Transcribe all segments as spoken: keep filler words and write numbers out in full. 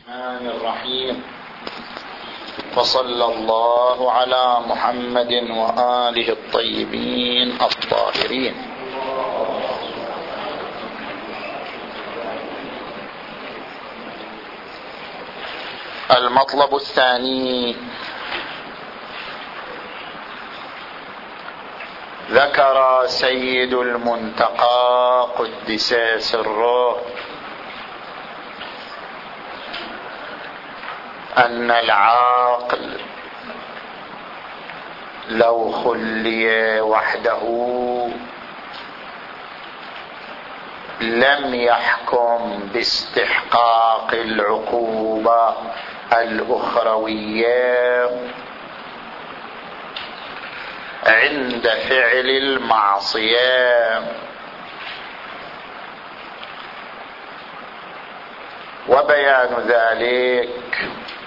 الرحمن الرحيم. وصلى الله على محمد وآله الطيبين الطاهرين. المطلب الثاني، ذكر سيد المنتقى قدس سره أن العاقل لو خلي وحده لم يحكم باستحقاق العقوبة الأخروية عند فعل المعصية، وبيان ذلك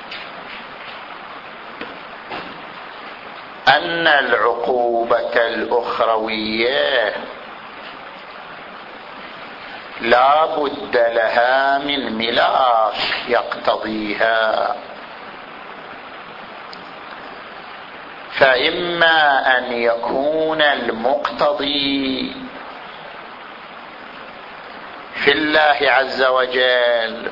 أن العقوبة الأخروية لا بد لها من ملاك يقتضيها، فإما أن يكون المقتضي في الله عز وجل،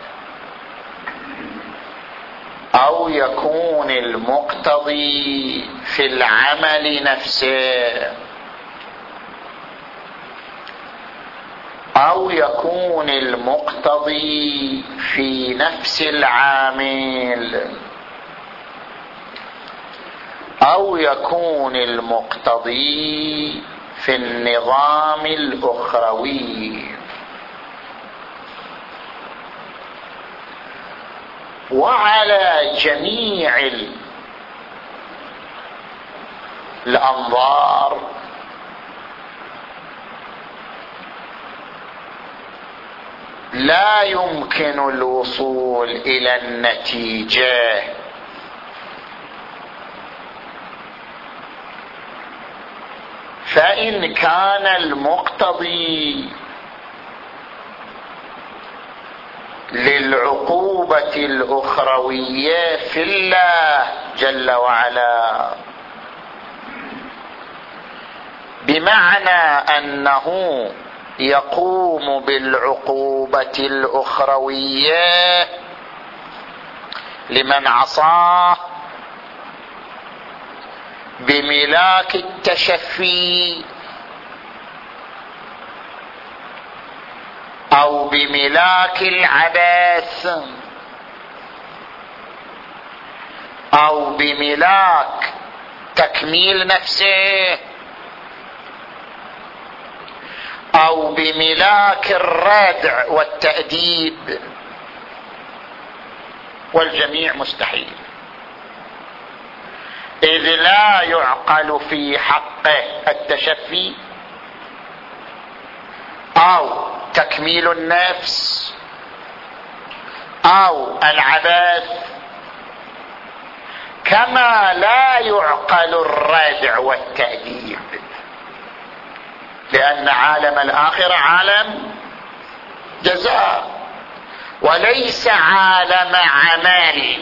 أو يكون المقتضي في العمل نفسه، أو يكون المقتضي في نفس العامل، أو يكون المقتضي في النظام الأخروي. وعلى جميع الأنظار لا يمكن الوصول إلى النتيجة فإن كان المقتضي للعقوبة الأخروية في الله جل وعلا، بمعنى أنه يقوم بالعقوبة الأخروية لمن عصاه بملاك التشفي أو بملاك العبث أو بملاك تكميل نفسه أو بملاك الردع والتأديب، والجميع مستحيل، إذ لا يعقل في حقه التشفي أو تكميل النفس أو العبث، كما لا يعقل الردع والتأديب، لأن عالم الآخرة عالم جزاء وليس عالم عمل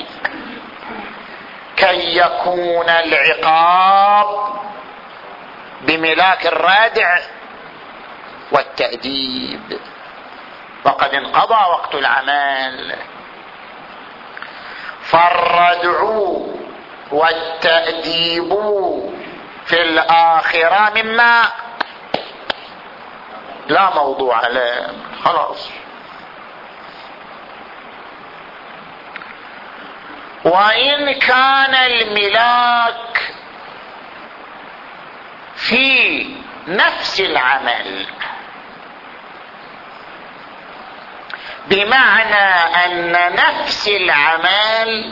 كي يكون العقاب بملاك الردع والتأديب، وقد انقضى وقت العمل. فالردع والتأديب في الآخرة مما لا موضوع له، خلاص. وإن كان الملاك في نفس العمل، بمعنى أن نفس العمل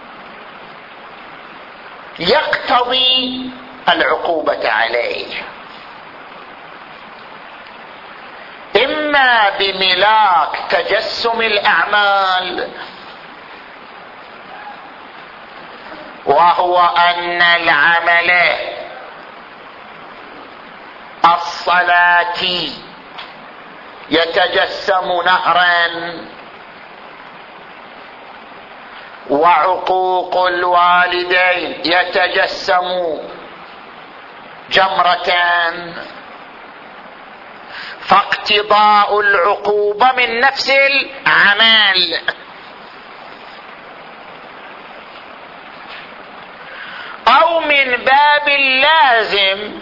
يقتضي العقوبة عليه، إما بملاك تجسم الأعمال، وهو أن العمل الصلاة يتجسم نهرا وعقوق الوالدين يتجسم جمرتان، فاقتضاء العقوبة من نفس العمل. أو من باب اللازم،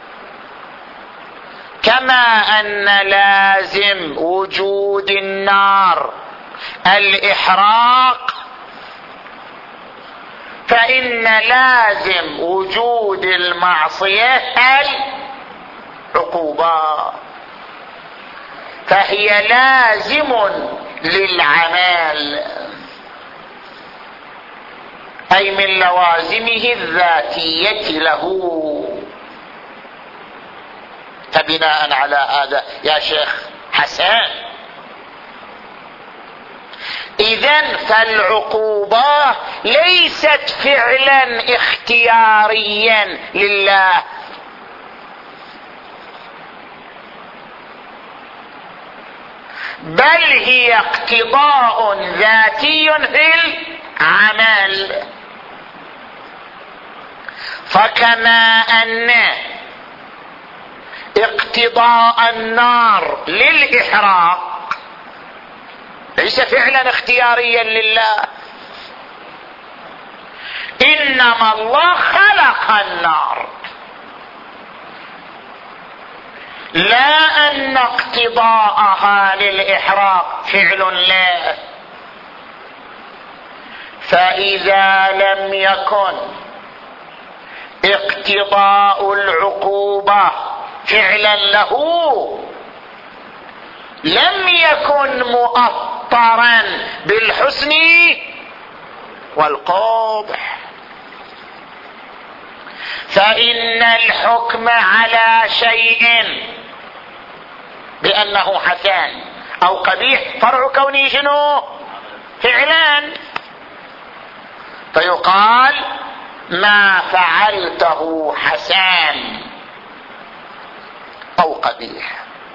كما أن لازم وجود النار الإحراق، فإن لازم وجود المعصية العقوبة، فهي لازم للعمل، أي من لوازمه الذاتية له. فبناء على هذا يا شيخ حسن، إذن فالعقوبة ليست فعلا اختياريا لله، بل هي اقتضاء ذاتي في العمل. فكما أن اقتضاء النار للإحراق ليس فعلا اختياريا لله، إنما الله خلق النار، لا أن اقتضاءها للإحراق فعل له. فإذا لم يكن اقتضاء العقوبة فعلا له، لم يكن مؤطرا بالحسن والقبح. فإن الحكم على شيء بأنه حسن أو قبيح فرع كونه شنو؟ فعلان. فيقال ما فعلته حسن أو قبيح.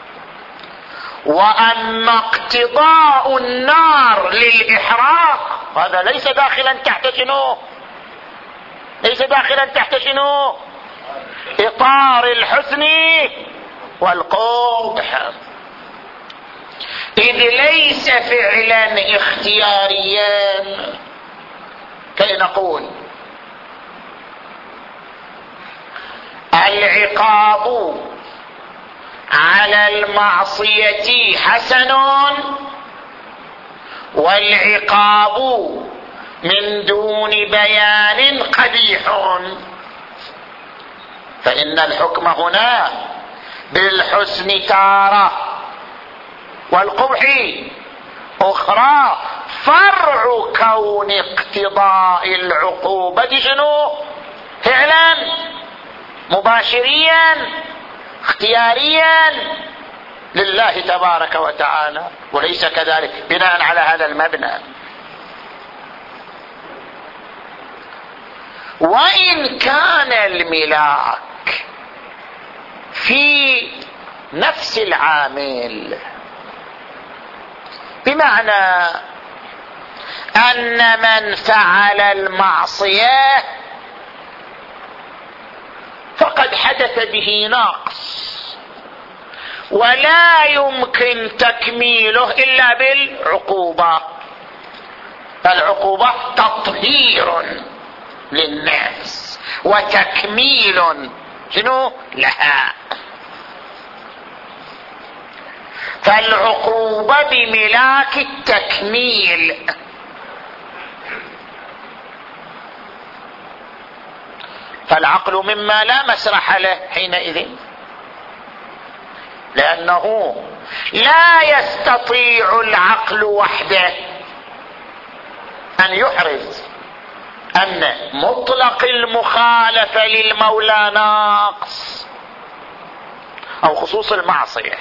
وأما اقتضاء النار للإحراق هذا ليس داخلا تحت شنو؟ ليس داخلا تحت شنو؟ إطار الحسن والقبح، إذ ليس فعلا اختياريا. كي نقول العقاب على المعصية حسن، والعقاب من دون بيان قبيح، فإن الحكم هنا بالحسن تارة والقبح أخرى، فرع كون اقتضاء العقوبة شنو؟ فعلا مباشريا اختياريا لله تبارك وتعالى، وليس كذلك بناء على هذا المبنى. وإن كان الملاك في نفس العامل، بمعنى أن من فعل المعصية فقد حدث به نقص ولا يمكن تكميله إلا بالعقوبة، فالعقوبة تطهير للنفس وتكميل شنو لها. فالعقوبة بملاك التكميل، فالعقل مما لا مسرح له حينئذ، لأنه لا يستطيع العقل وحده أن يحرز أن مطلق المخالفة للمولى ناقص أو خصوص المعصية.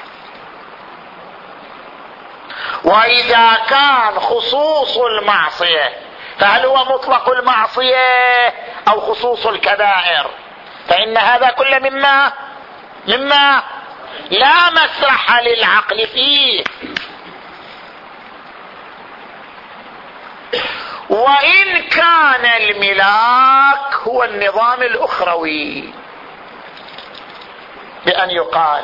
وإذا كان خصوص المعصية فهل هو مطلق المعصية أو خصوص الكبائر؟ فإن هذا كله مما مما لا مسرح للعقل فيه. وإن كان الملاك هو النظام الأخروي، بأن يقال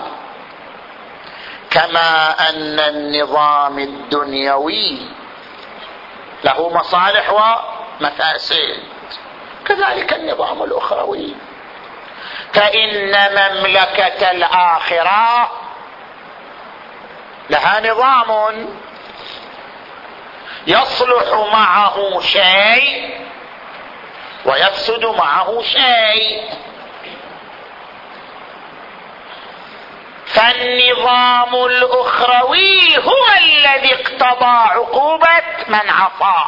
كما أن النظام الدنيوي له مصالح ومفاسد كذلك النظام الأخروي، فإن مملكة الآخرة لها نظام يصلح معه شيء ويفسد معه شيء، فالنظام الأخروي هو الذي اقتضى عقوبة من عصى.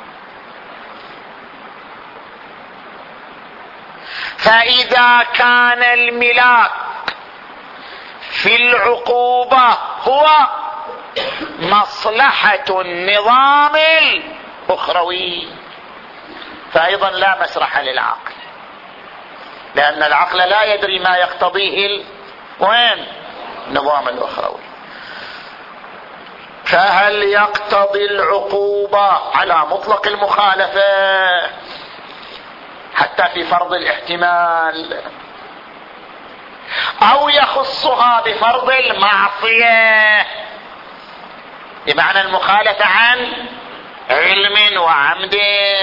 فإذا كان الملاك في العقوبة هو مصلحة النظام الأخروي، فأيضا لا مسرح للعقل، لأن العقل لا يدري ما يقتضيه وين النظام الأخروي. فهل يقتضي العقوبة على مطلق المخالفة حتى في فرض الاحتمال، أو يخصها بفرض المعصية بمعنى المخالفة عن علم وعمد،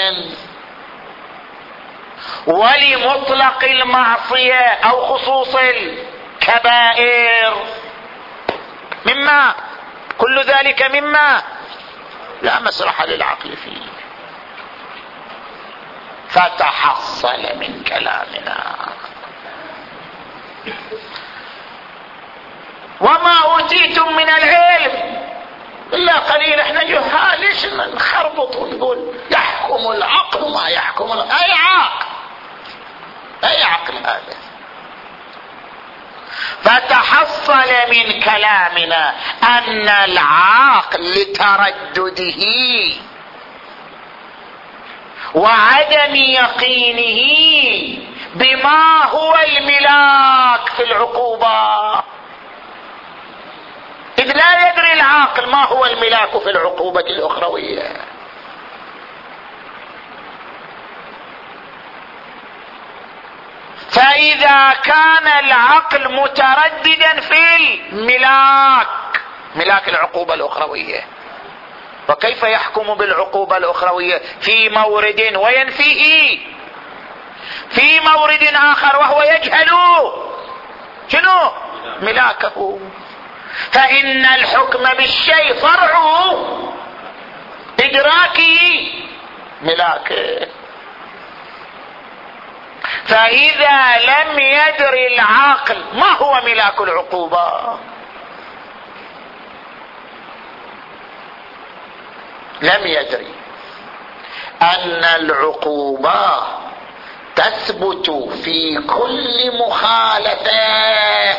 ولمطلق المعصية أو خصوص الكبائر، مما كل ذلك مما لا مسرح للعقل فيه. فتحصل من كلامنا وما أوتيتم من العلم إلا قليل. احنا جهال، ليش نخربط ونقول يحكم العقل ما يحكم العقل؟ أي عقل؟ أي عقل هذا؟ فتحصل من كلامنا أن العقل لتردده وعدم يقينه بما هو الملاك في العقوبة، إذ لا يدري العاقل ما هو الملاك في العقوبة الأخروية. فإذا كان العقل مترددا في الملاك، ملاك العقوبة الأخروية، فكيف يحكم بالعقوبة الأخروية في مورد وينفيه في مورد آخر وهو يجهل شنو ملاكه؟ فإن الحكم بالشيء فرع إدراكه ملاكه. فإذا لم يدري العاقل ما هو ملاك العقوبة، لم يدري أن العقوبة تثبت في كل مخالفة،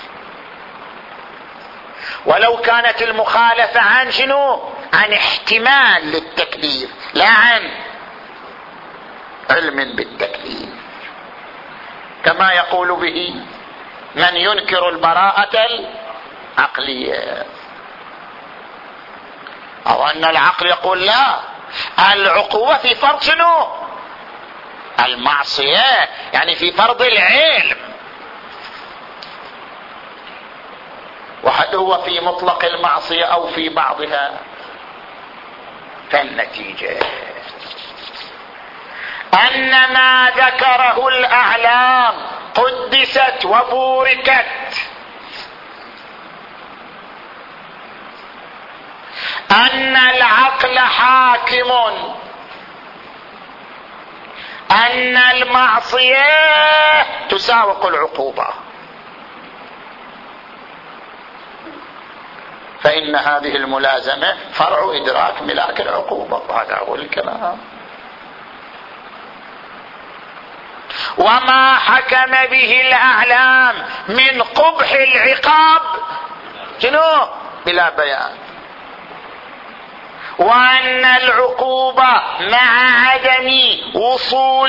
ولو كانت المخالفة عن شنو؟ عن احتمال للتكليف لا عن علم بالتكليف، كما يقول به من ينكر البراءة العقلية، أو أن العقل يقول لا، العقوبة في فرض شنو؟ المعصية، يعني في فرض العلم، وهل هو في مطلق المعصية أو في بعضها؟ فالنتيجة أن ما ذكره الأعلام قدست وبوركت، أن العقل حاكم، أن المعصية تساوق العقوبة، فإن هذه الملازمة فرع إدراك ملاك العقوبة، هذا هو الكلام. وما حكم به الأعلام من قبح العقاب شنو؟ بلا بيان، وأن العقوبة مع عدم وصول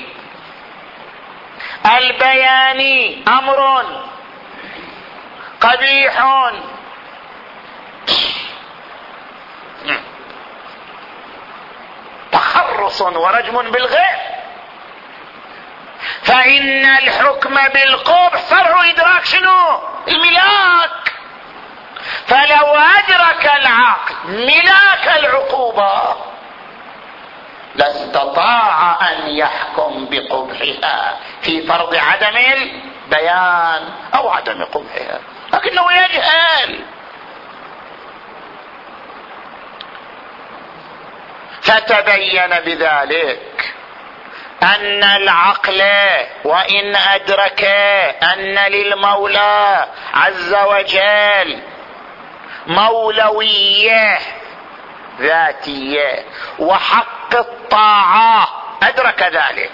البيان أمر قبيح. تخرص ورجم بالغير. فإن الحكم بالقبح فرع إدراك شنو؟ الملاك. فلو أدرك العقل ملاك العقوبة لاستطاع أن يحكم بقبحها في فرض عدم البيان أو عدم قبحها، لكنه يجهل. فتبين بذلك أن العقل وإن أدرك أن للمولى عز وجل مولوية ذاتية وحق الطاعة، أدرك ذلك،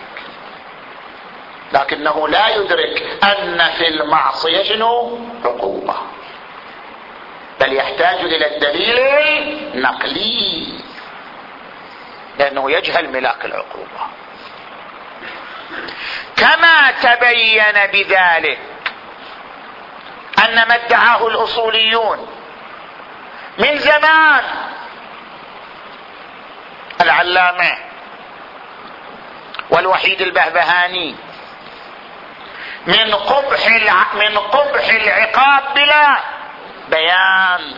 لكنه لا يدرك أن في المعصية شنو؟ عقوبة، بل يحتاج إلى الدليل النقلي لأنه يجهل ملاك العقوبة. كما تبين بذلك أن ما ادعاه الأصوليون من زمان، العلامة والوحيد البهبهاني، من قبح الع... من قبح العقاب بلا بيان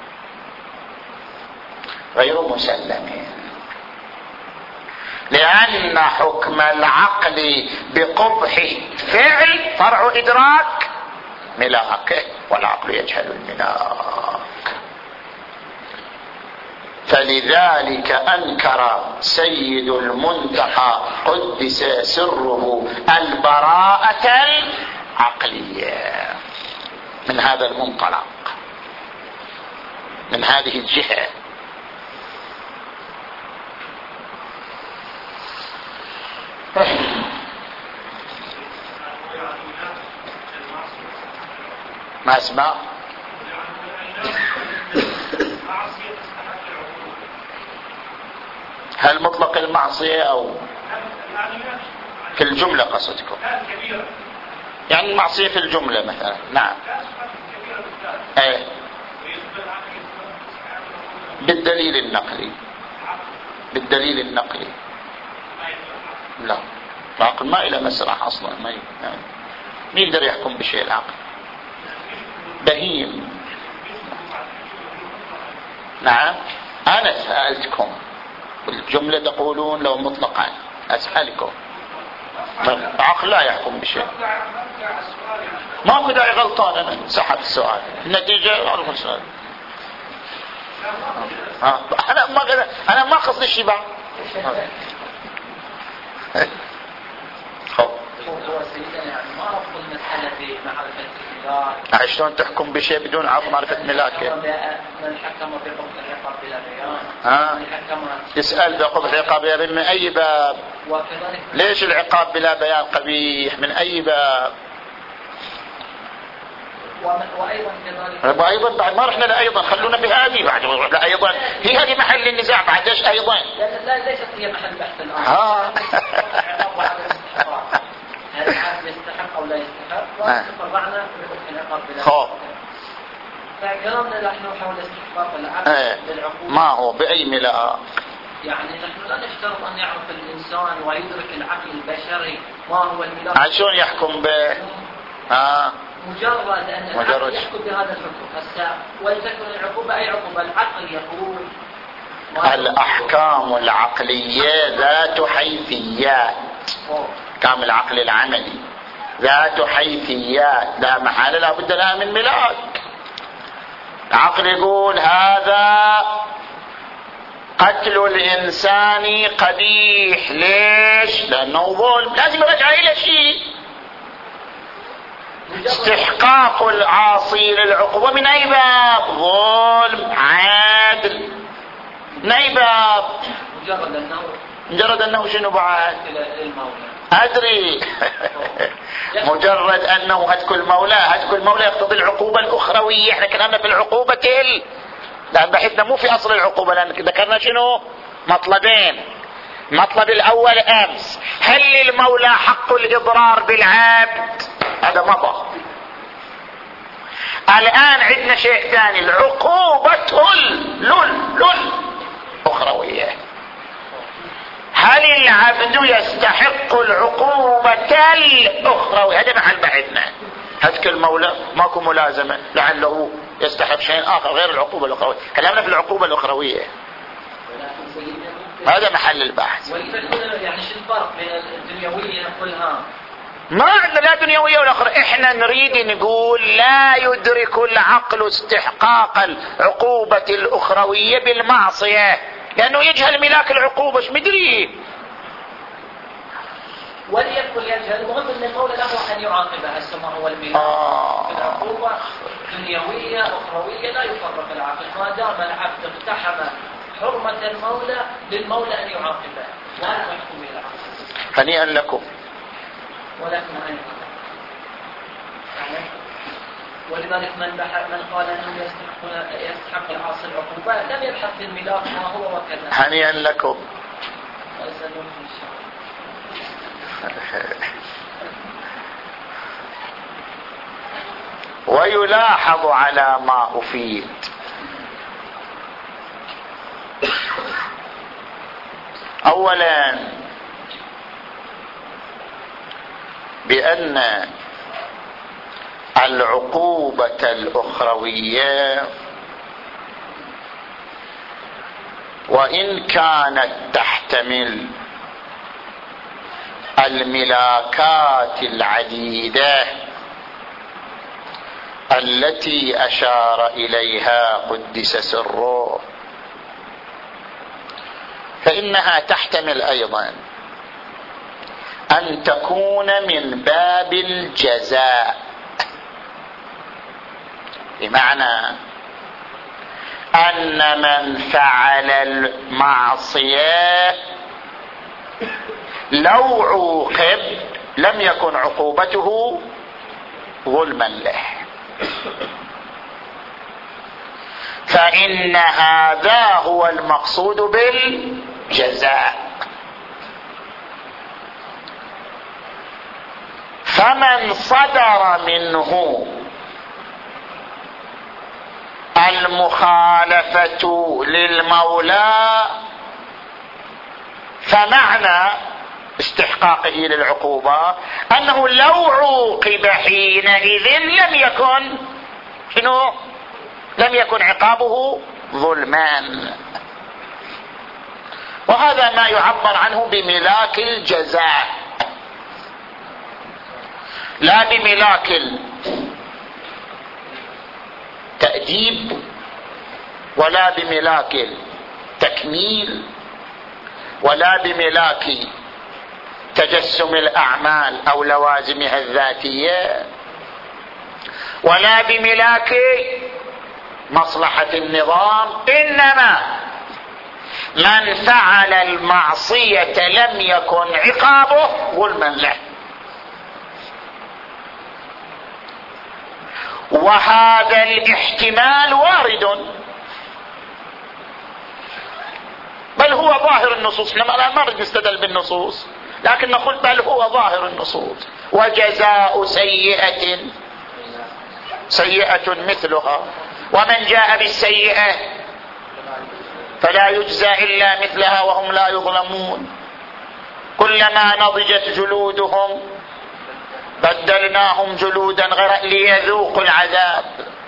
غير مسلم، لأن حكم العقل بقبح فعل فرع إدراك ملاكه، والعقل يجهل الملاك. فلذلك أنكر سيد المنتهى قدس سره البراءة العقلية من هذا المنطلق، من هذه الجهة. ما اسمع هل مطلق المعصية أو في الجملة قصدكم؟ يعني المعصية في الجملة مثلا. نعم. ايه بالدليل النقلي، بالدليل النقلي. لا، العقل ما إلى مسرح أصلا، ما يقدر يحكم بشيء العقل، بهيم. نعم. أنا سألتكم الجملة تقولون لو مطلقا، أسألكم العقل لا يحكم بشيء. ما في داعي غلطان، أنا سحبت السؤال، النتيجة ألغي السؤال. أنا ما أنا ما قصدي الشبع. شلون تحكم بشيء بدون معرفة ملاكه؟ من حكم بقبح العقاب بلا بيان. ها يسأل بقبح العقاب بلا بيان من أي باب؟ ليش العقاب بلا بيان قبيح؟ من أي باب؟ وأيضا كذلك وأيضا بعد ما رحنا لأيضا، خلونا بهذه بعد أيضا، هي هذه محل النزاع بعد. ايش أيضا؟ لا ليست هي محل بحث الآن. ها هل العبد يستحق أو لا يستحق؟ وفرعنا بقبح العقاب بلا بيان. فكلامنا نحن حول استحقاق العبد للعقوبة ما هو بأي ملاء. يعني نحن لا نفترض أن يعرف الإنسان ويدرك العقل البشري ما هو الملاء. عن شلون يحكم به؟ آه. مجرد أن العقل يحكم بهذا الحكم هسه، ولتكن العقوبة أي عقوبة، العقل يقول الأحكام العقلية ذات حيثيات، أحكام العقل العملي ذات حيثيات لا محالة لا بد لها من ملاك. العقل يقول هذا قتل الإنسان قبيح، ليش؟ لأنه ظلم، لازم يرجع إلى شيء. استحقاق العاصي للعقوبة من أي باب؟ ظلم، عدل، من أي باب؟ مجرد أنه مجرد أنه شنو بعد؟ أدري مجرد أنه هتك المولى، هتك المولى يقتضي العقوبة الأخروية. احنا كلامنا في العقوبة ال لأن بحثنا مو في أصل العقوبة، لأن ذكرنا شنو؟ مطلبين. مطلب الأول أمس، هل للمولى حق الإضرار بالعبد؟ هذا مضى. الآن عندنا شيء ثاني، العقوبة لل لل أخروية. هل العبد يستحق العقوبة الأخرى؟ هذا محل بحثنا. هتك المولى ماكو ملازمة، لعله يستحق شيء آخر غير العقوبة الأخروية. كلامنا في العقوبة الأخروية، هذا محل البحث. يعني شو الفرق بين الدنيوية نقولها؟ ما عندنا لا دنيوية ولا أخرى. إحنا نريد نقول لا يدرك العقل استحقاق العقوبة الأخروية بالمعصية، لأنه يجهل ملاك العقوبة. ايش مدري؟ وليكن يجهل، المهم أن المولى له أن يعاقبه. هسه ما هو الملاك آه. العقوبة دنيوية أخروية لا يفرق العقل. ما دام العبد اقتحم حرمة المولى للمولى أن يعاقبه ولا يحكم إلى العقل. هنيئا لكم. ولكن أيضا يعني ولذلك من من قال أنه يستحق يستحق العاصي العقوبة لم يبحث في الملاك ما هو وكذا. هنيئا لكم. ويلاحظ على ما أفيد أولا بأن العقوبة الأخروية وإن كانت تحتمل الملاكات العديدة التي أشار إليها قدس سره، فإنها تحتمل أيضا أن تكون من باب الجزاء، بمعنى أن من فعل المعصية لو عوقب لم يكن عقوبته ظلما له، فإن هذا هو المقصود بالجزاء. فمن صدر منه المخالفة للمولى فمعنى استحقاقه للعقوبة أنه لو عوقب حينئذ لم يكن شنو؟ لم يكن عقابه ظلمان. وهذا ما يعبر عنه بملاك الجزاء، لا بملاك التأديب ولا بملاك التكميل ولا بملاك تجسم الأعمال أو لوازمها الذاتية ولا بملاك مصلحة النظام، إنما من فعل المعصية لم يكن عقابه ظلما له. وهذا الاحتمال وارد، بل هو ظاهر النصوص. لما ما نريد نستدل بالنصوص، لكن نقول بل هو ظاهر النصوص. وجزاء سيئة سيئة مثلها، ومن جاء بالسيئة فلا يجزى إلا مثلها وهم لا يظلمون. كلما نضجت جلودهم بدلناهم جلودا غيرها ليذوقوا العذاب.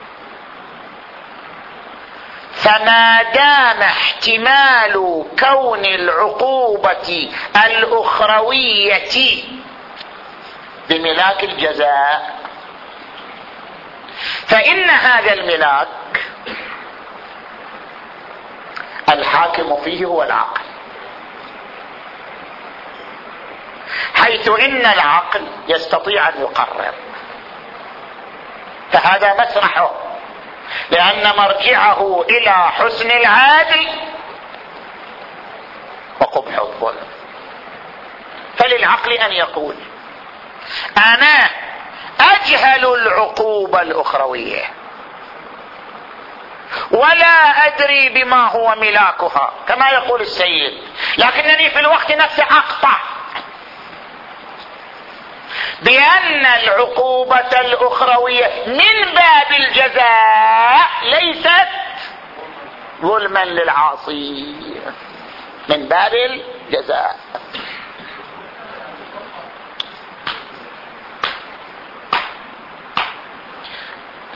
فما دام احتمال كون العقوبة الأخروية بملاك الجزاء، فإن هذا الملاك الحاكم فيه هو العقل، حيث إن العقل يستطيع أن يقرر، فهذا مسرحه، لأن مرجعه إلى حسن العادل وقبح الظلم. فللعقل أن يقول أنا أجهل العقوبة الأخروية ولا أدري بما هو ملاكها كما يقول السيد، لكنني في الوقت نفسه أقطع بأن العقوبة الأخروية من باب الجزاء ليست ظلما للعاصي، من باب الجزاء.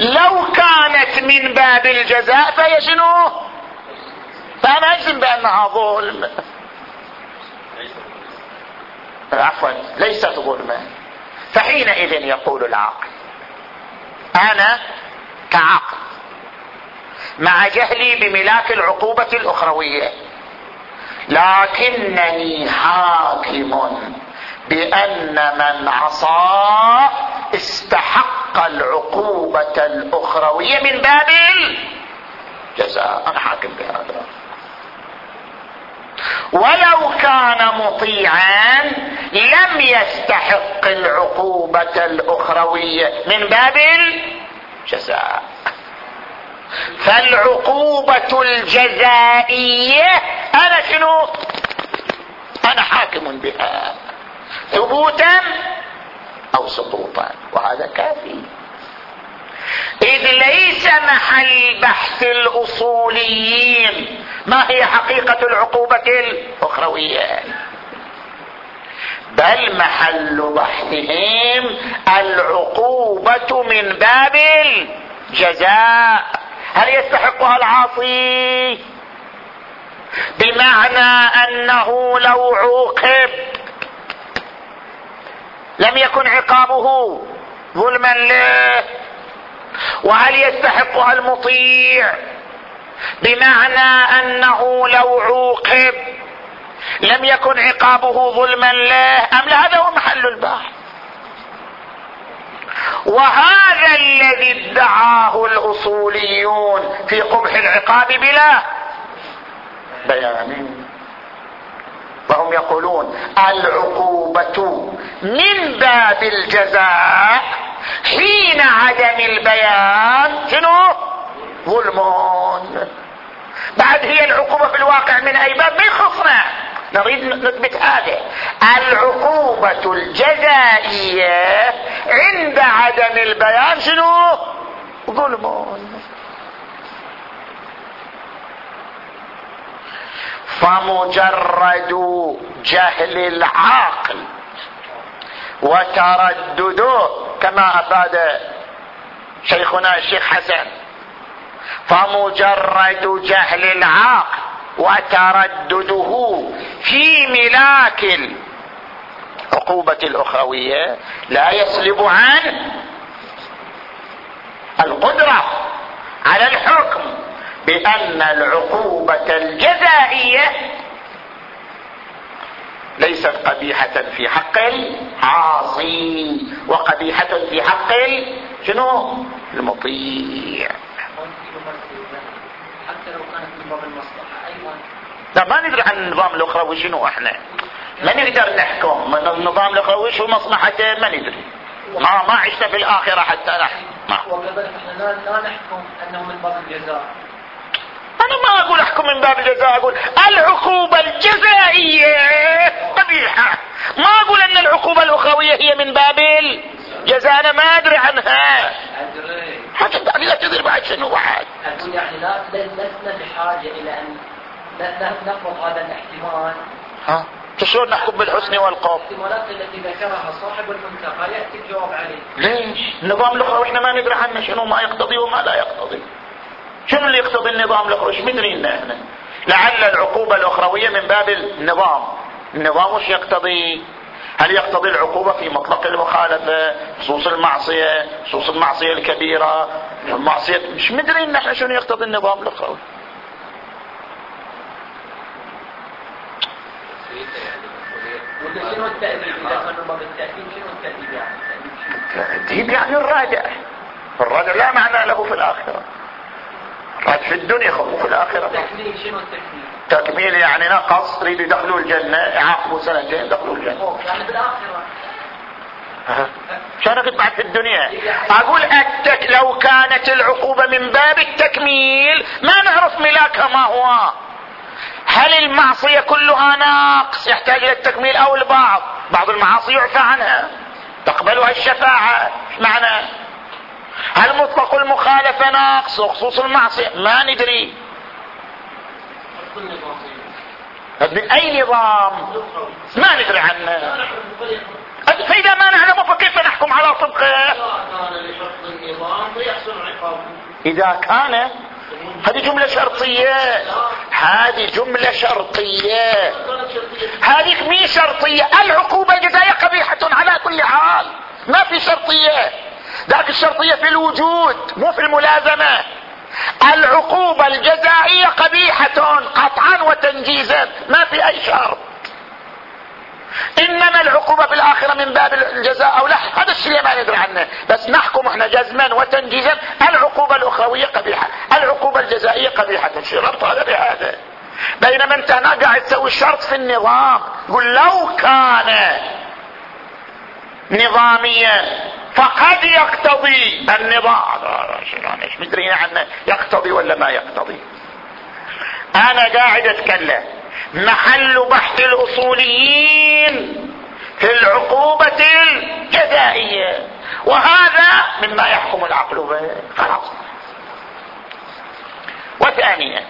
لو كانت من باب الجزاء فهي شنو؟ فأنا أجزم بأنها ظلم. عفوا ليست ظلما. فحينئذ يقول العاقل أنا كعاقل مع جهلي بملاك العقوبة الأخروية لكنني حاكم بأن من عصى استحق العقوبة الأخروية من باب الجزاء. أنا حاكم بهذا. ولو كان مطيعا لم يستحق العقوبة الأخروية من باب الجزاء. فالعقوبة الجزائية أنا شنو؟ أنا حاكم بها ثبوتا أو سقوطا، وهذا كافي. إذ ليس محل بحث الأصوليين ما هي حقيقة العقوبة الأخروية، بل محل بحثهم العقوبة من باب الجزاء. هل يستحقها العاصي؟ بمعنى أنه لو عوقب لم يكن عقابه ظلما له. وهل يستحقها المطيع؟ بمعنى أنه لو عوقب لم يكن عقابه ظلما له أم لا؟ هذا هو محل البحث. وهذا الذي ادعاه الأصوليون في قبح العقاب بلا بيان. فهم يقولون العقوبة من باب الجزاء حين عدم البيان شنو؟ ظلمون. بعد هي العقوبة في الواقع من أي باب ما يخصنا، نريد نثبت هذا. العقوبة الجزائية عند عدم البيان شنو؟ ظلمون. فمجرد جهل العاقل وتردده كما أفاد شيخنا الشيخ حسن، فمجرد جهل العاقل وتردده في ملاك العقوبة الأخروية لا يسلب عن القدرة على الحكم بأن العقوبة الجزائية ليست قبيحة في حق العاصي وقبيحة في حق شنو؟ المطيع. حتى لو كانت من باب المصلحة أيضا. لا ما ندري عن النظام الأخروي شنو، احنا ما نقدر نحكم من النظام الأخروي شو مصلحته، ما ندري، ما ما عشنا في الآخرة حتى نحن. وكذلك احنا لا نحكم أنه من باب الجزاء. أنا ما أقول أحكم من باب الجزاء، أقول العقوبة الجزائية قبيحة، ما أقول أن العقوبة الأخروية هي من باب الجزاء. أنا ما أدري عنها. أدري. حتى لا تدري بعد شنو واحد. أقول يعني لا لسنا بحاجة إلى أن نفرض هذا الاحتمال. ها؟ شلون نحكم بالحسن والقبح؟ الاحتمالات التي ذكرها صاحب المنتقى يأتي الجواب عليه. ليش؟ النظام الأخروي إحنا ما ندري عنه شنو ما يقتضي وما لا يقتضي. شنو اللي يقتضي النظام الأخروي؟ ايش مدري لنا احنا؟ لعل العقوبة الأخروية من باب النظام. النظام وش يقتضي؟ هل يقتضي العقوبة في مطلق المخالفة، خصوص المعصية، خصوص المعصية الكبيرة، المعصية؟ مش مدري ان احنا شنو يقتضي النظام الأخروي. شنو التأديب إذا كان من باب التأديب؟ شنو التأديب يعني؟ التأديب يعني الرادع. الرادع لا معنى له في الآخرة. الرادع في الدنيا خلقه في الآخرة. التكميل شنو التكميل؟ تكميل يعني نقص، تريد يدخلوا الجنة يعاقبوا سنتين يدخلوا الجنة. يعني بالآخرة. شانك بعد في الدنيا. أقول التك لو كانت العقوبة من باب التكميل ما نعرف ملاكها ما هو. هل المعصية كلها ناقص يحتاج إلى التكميل أو البعض؟ بعض المعاصي يعفى عنها تقبلها الشفاعة. معنى هل مطلق المخالفة ناقص وخصوص المعصية؟ ما ندري. بأي نظام ما ندري عنه. فإذا ما نعلم فكيف نحكم على طبقه؟ كان لحفظ النظام فيحصل إذا كان. هذه جملة شرطية، هذه جملة شرطية، هذه مي شرطية. العقوبة الجزائية قبيحة على كل حال، ما في شرطية. ذاك الشرطية في الوجود مو في الملازمة. العقوبة الجزائية قبيحة قطعا وتنجيزا، ما في أي شرط. إنما العقوبة في الآخرة من باب الجزاء أو لا، هذا الشيء ما ندري عنه، بس نحكم احنا جزما وتنجيزا. العقوبة الأخروية قبيحة، العقوبة الجزائية قبيحة. شو ربط هذا بهذا؟ بينما انت هنا قاعد تسوي الشرط في النظام، قل لو كان نظاميا فقد يقتضي النظام. ايش مدري عنه يقتضي ولا ما يقتضي. انا قاعد اتكلم محل بحث الاصوليين في العقوبة الجزائية، وهذا مما يحكم العقل به خلاص. وثانيا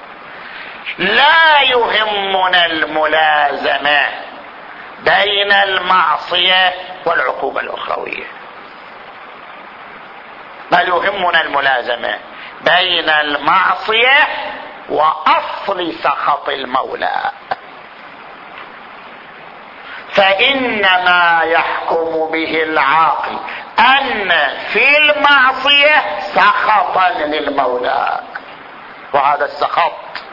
لا يهمنا الملازمة بين المعصية والعقوبة الأخروية، بل يهمنا الملازمة بين المعصية وأصل سخط المولى. فإنما يحكم به العاقل أن في المعصية سخطا للمولى، وهذا السخط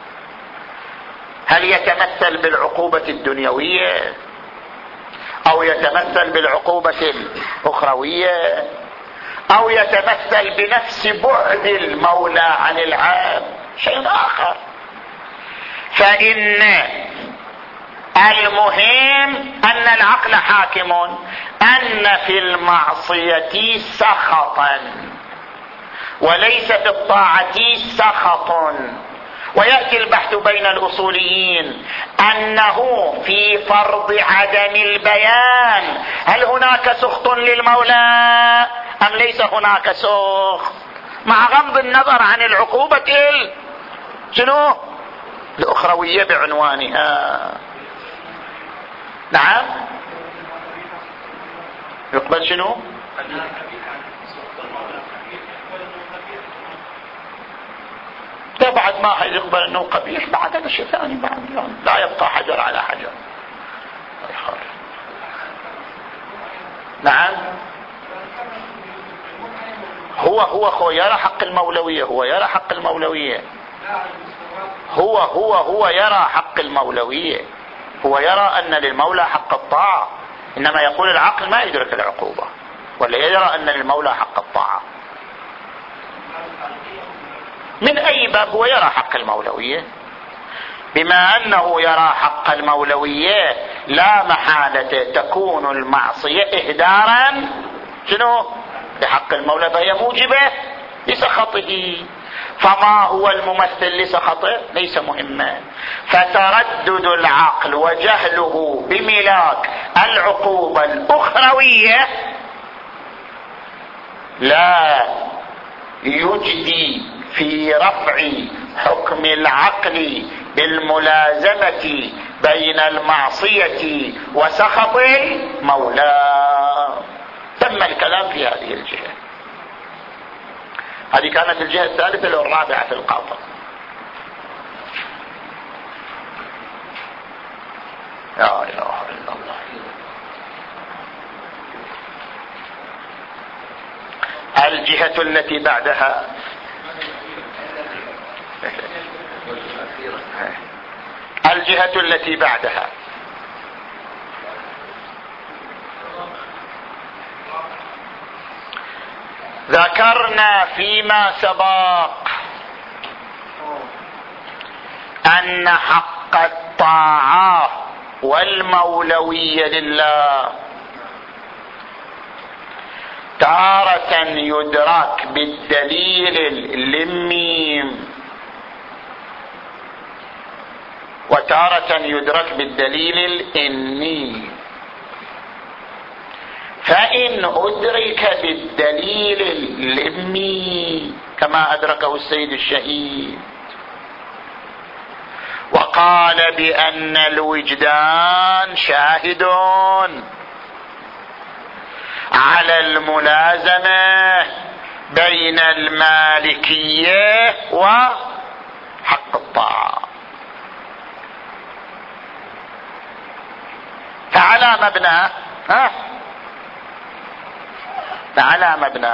هل يتمثل بالعقوبة الدنيوية أو يتمثل بالعقوبة الأخروية أو يتمثل بنفس بعد المولى عن العبد، شيء آخر. فإن المهم أن العقل حاكم أن في المعصية سخطا وليس في الطاعة سخط. ويأتي البحث بين الأصوليين أنه في فرض عدم البيان هل هناك سخط للمولى أم ليس هناك سخط، مع غض النظر عن العقوبة شنو الأخروية بعنوانها. نعم يقبل شنو بعد ما حد يقبل انه قبيح، بعد هذا شيء ثاني، بعد لا يبقى حجر على حجر. نعم هو هو هو يرى حق المولوية، هو يرى حق المولوية، هو هو هو يرى حق المولوية، هو يرى ان للمولى حق الطاعة، انما يقول العقل ما يدرك العقوبة، ولا يرى ان للمولى حق الطاعة. من اي باب هو يرى حق المولوية؟ بما انه يرى حق المولوية لا محالة تكون المعصية اهدارا شنو بحق المولى، فهي موجبة لسخطه. فما هو الممثل لسخطه ليس مهما. فتردد العقل وجهله بملاك العقوبة الأخروية لا يجدي في رفع حكم العقل بالملازمة بين المعصية وسخط المولى. تم الكلام في هذه الجهة. هذه كانت الجهة الثالثة والرابعة في القاطع. لا إله إلا الله. الجهة التي بعدها الجهة التي بعدها ذكرنا فيما سبق أن حق الطاعة والمولوية لله تارة يدرك بالدليل اللمي وتارة يدرك بالدليل الإني. فإن أدرك بالدليل اللمي كما أدركه السيد الشهيد وقال بأن الوجدان شاهد على الملازمة بين المالكية وحق الطاعة. فعلى مبنى ها فعلى مبنى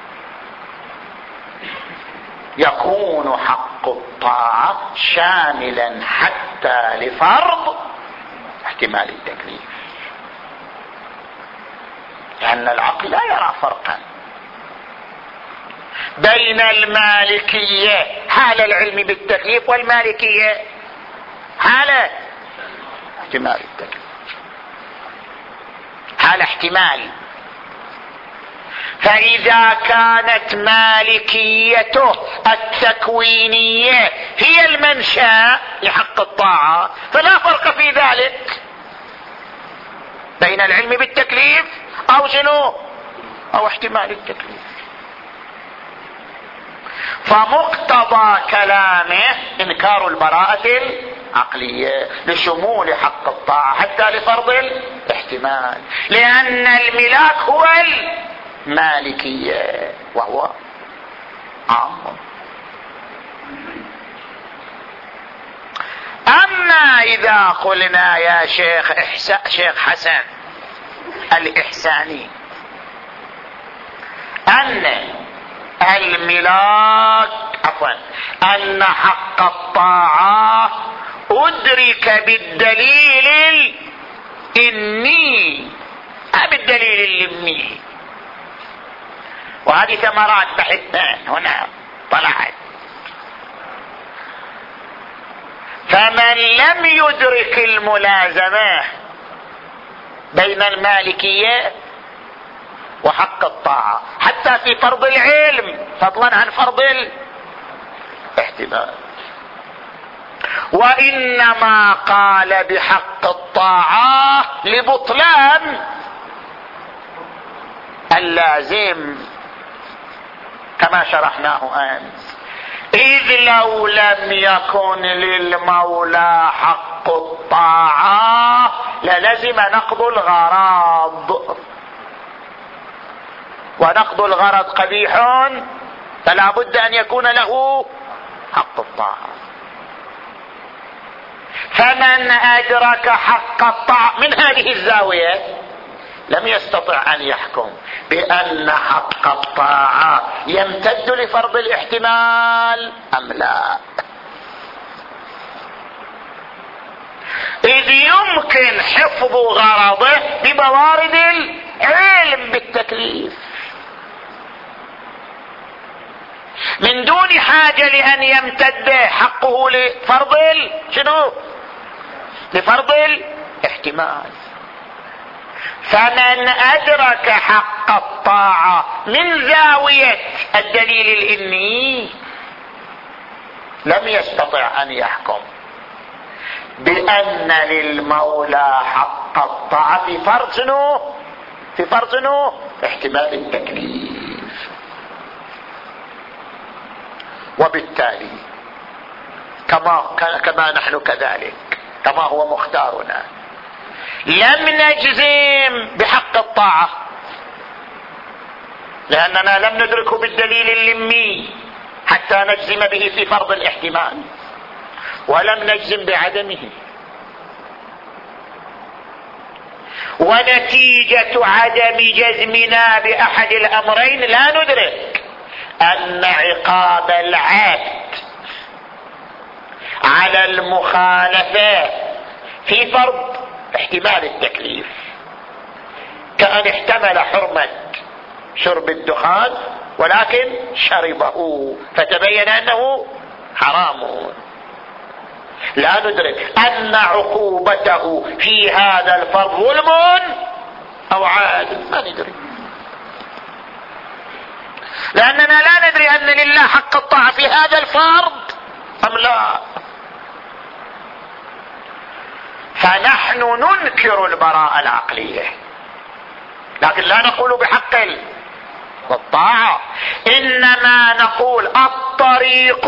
يكون حق الطاعة شاملا حتى لفرض احتمال التكليف، لأن العقل لا يرى فرقا بين المالكية حال العلم بالتكليف والمالكية حال احتمال التكليف، حال احتمال. فإذا كانت مالكيته التكوينية هي المنشأ لحق الطاعة فلا فرق في ذلك بين العلم بالتكليف أو شنو أو احتمال التكليف. فمقتضى كلامه إنكار البراءة العقلية لشمول حق الطاعة حتى لفرض الاحتمال، لأن الملاك هو المالكية وهو عام. أما إذا قلنا يا شيخ إحسان شيخ حسن الإحساني أن الملاك عفوا أن حق الطاعة أدرك بالدليل الإني بالدليل الإني، وهذه ثمرات بحثنا هنا طلعت. فمن لم يدرك الملازمة بين المالكية وحق الطاعة حتى في فرض العلم فضلا عن فرض الاحتمال، وإنما قال بحق الطاعة لبطلان اللازم كما شرحناه أمس، إذ لو لم يكن للمولى حق الطاعة للزم نقض الغرض، ونقض الغرض قبيح فلا بد أن يكون له حق الطاعة. فمن أدرك حق الطاعة من هذه الزاوية لم يستطع أن يحكم بأن حق الطاعة يمتد لفرض الاحتمال أم لا، إذ يمكن حفظ غرضه بموارد العلم بالتكليف من دون حاجة لأن يمتد حقه لفرض شنو لفرض الاحتمال. فمن أدرك حق الطاعة من زاوية الدليل الإني لم يستطع أن يحكم بأن للمولى حق الطاعة في فرض شنو في فرض شنو احتمال التكليف. وبالتالي كما كما نحن كذلك كما هو مختارنا لم نجزم بحق الطاعة لأننا لم ندركه بالدليل اللمي حتى نجزم به في فرض الاحتمال، ولم نجزم بعدمه. ونتيجة عدم جزمنا بأحد الأمرين لا ندرك أن عقاب العبد على المخالفة في فرض احتمال التكليف كأن احتمل حرمة شرب الدخان ولكن شربه فتبين أنه حرام، لا ندرك أن عقوبته في هذا الفرض ظلم أو عادل، ما ندري، لأننا لا ندري أن لله حق الطاعة في هذا الفرض أم لا. فنحن ننكر البراءة العقلية لكن لا نقول بحق الطاعة، إنما نقول الطريق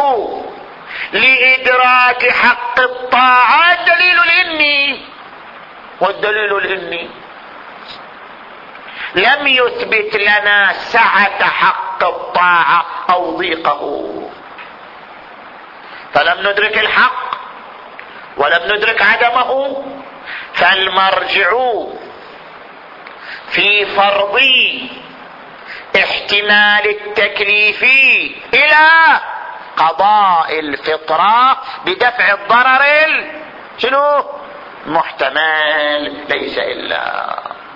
لإدراك حق الطاعة الدليل الإني، والدليل الإني لم يثبت لنا سعة حق حق الطاعة أو ضيقه. فلم ندرك الحق ولم ندرك عدمه، فالمرجع في فرض احتمال التكليف إلى قضاء الفطرة بدفع الضرر شنو محتمل، ليس إلا.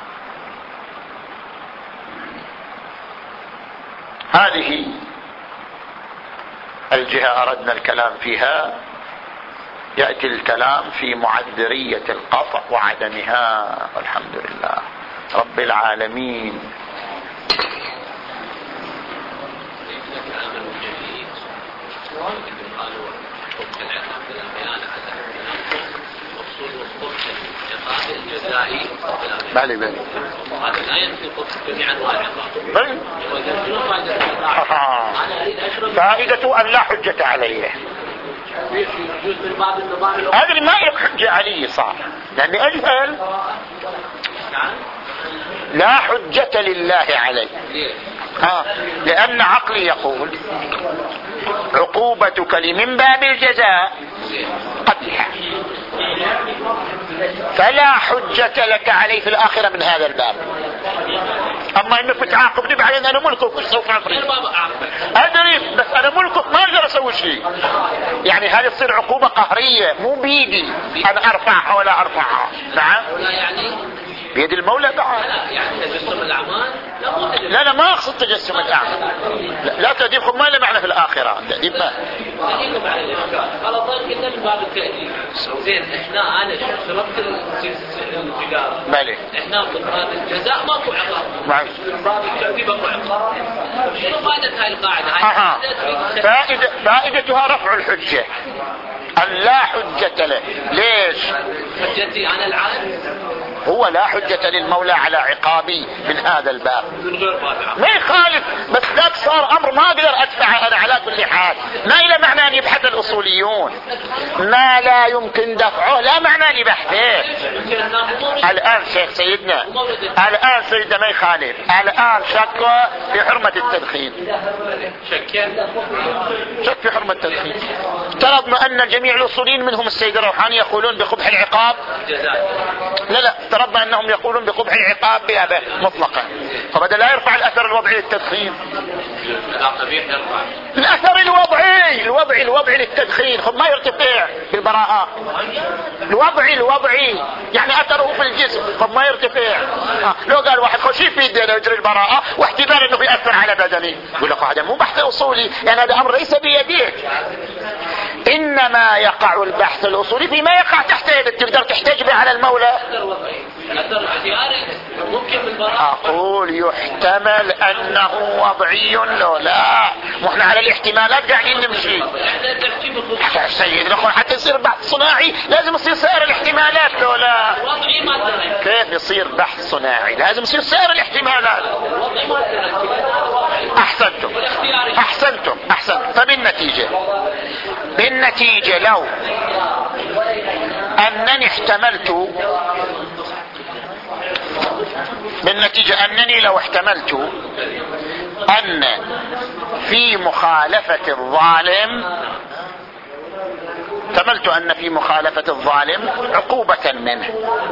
هذه الجهة أردنا الكلام فيها. يأتي الكلام في معذرية القطع وعدمها، والحمد لله رب العالمين. بالي بالي هذا لا ينفي جميع انواع بالي. فائدة أن لا حجة عليه. هذا ما يحجة عليه صار لأني أجهل. لا حجة لله عليه. ها لأن عقلي يقول عقوبتك لمن باب الجزاء قبلها، فلا حجة لك عليه في الآخرة من هذا الباب. أما إنك بتعاقبني بعدين أنا ملكك وش سوف أفري أدري، بس أنا ملكك ما أقدر أسوي شيء. يعني هذه تصير عقوبة قهرية مو بيدي أنا أرفعها ولا أرفعها. نعم بيد المولى بعد. يعني تجسم الأعمال لا لا ما أقصد تجسم الأعمال. لا, لا تأديبكم ما له معنى في الآخرة. تأديب ما تأديبكم على الإشكال. غلطان كنا من باب التأديب. زين إحنا أنا شربت السيجارة. مالي. إحنا باب الجزاء ماكو عقاب. معي. باب التأديب ماكو عقاب. شنو فائدة هاي القاعدة؟ أها. فائدة فائدتها رفع الحجة. أن لا حجة له. ليش؟ حجتي أنا العالم. هو لا حجة للمولى على عقابي من هذا الباب. ما يخالف، بس ذاك صار أمر ما أقدر أدفعه أنا على كل حال. ما إلى معنى أن يبحث الأصوليون ما لا يمكن دفعه، لا معنى لبحثه. الآن شيخ سيدنا الآن سيدنا ما يخالف. الآن شك في حرمة التدخين. شك في حرمة التدخين. افترضنا أن جميع الأصوليين منهم السيد الروحاني يقولون بقبح العقاب. لا لا افترضنا أنهم يقولون بقبح العقاب بأبه مطلقا، فبدأ لا يرفع الأثر الوضعي للتدخين. الأثر الوضعي الوضعي الوضعي للتدخين خب ما يرتفع بالبراءة. الوضعي الوضعي يعني أثره في الجسم خب ما يرتفع. آه. لو قال واحد خشي في يدينا يجري البراءة واحتمال أنه بيأثر على بدني، يقول لك هذا مو بحث أصولي، يعني هذا أمر ليس بيديك. إنما يقع البحث الأصولي فيما يقع تحت يدك، تقدر تحتج به على المولى. أقول يحتمل أنه وضعي لو لا، وإحنا على الاحتمالات قاعدين نمشي. سيد نقول حتى يصير بحث صناعي لازم يصير سائر الاحتمالات لو لا. كيف يصير بحث صناعي؟ لازم يصير سائر الاحتمالات. أحسنتم أحسنتم أحسنتم. فبالنتيجة بالنتيجة لو أنني احتملت بالنتيجة أنني لو احتملت أن في مخالفة الظالم احتملت أن في مخالفة الظالم عقوبة منه،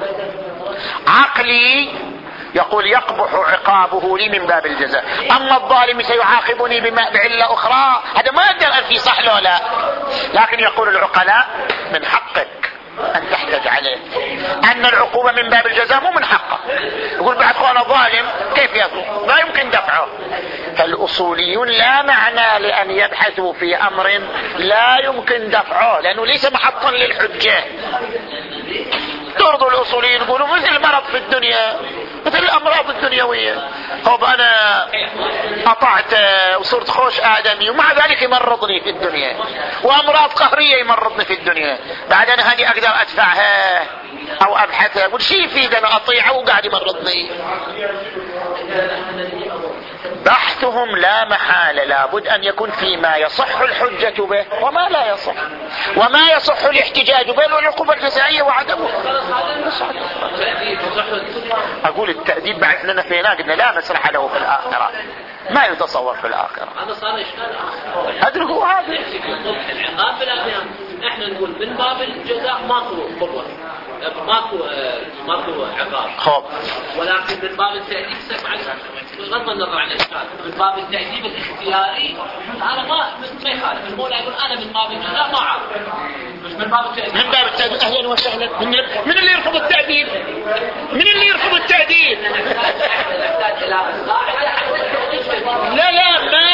عقلي يقول يقبح عقابه لي من باب الجزاء، أما الظالم سيعاقبني بما بعلة أخرى، هذا ما أقدر أنفي صح له لا. لكن يقول العقلاء من حقك أن تحتج عليه، أن العقوبة من باب الجزاء مو من حقه. يقول بعد أنا ظالم كيف يكون؟ لا يمكن دفعه. فالأصوليون لا معنى لأن يبحثوا في أمر لا يمكن دفعه لأنه ليس محطا للحجة. ترضوا الأصوليين يقولوا مثل المرض في الدنيا، مثل الأمراض الدنيوية. طب أنا قطعت وصرت خوش آدمي ومع ذلك يمرضني في الدنيا، وأمراض قهرية يمرضني في الدنيا، بعد أنا هذه أقدر أدفعها أو أبحثها. أقول شيء يفيد أنا أطيعه وقاعد يمرضني. بحثهم لا محالة لابد أن يكون فيما يصح الحجة به وما لا يصح، وما يصح الاحتجاج به والعقوبة الجزائية وعدمه. اقول التأديب بعد لنا فينا قلنا لا مسرح له في الآخرة، ما يتصور في الآخرة. هذا صار إشكال آخر. أدري هو هذا. العقاب بالأحيان احنا نقول من باب الجزاء ماكو قوة، ماكو ماكو عقاب. خب. ولكن من باب التأديب بغض النظر عن الإشكال، من باب التأديب الاختياري أنا ما ما يخالف. المولى يقول أنا من باب الجزاء ما أعرف. مش من باب التأديب. من باب التأديب أهلا وسهلا. من, من اللي يرفض التأديب؟ من اللي يرفض التأديب؟ لا لا ما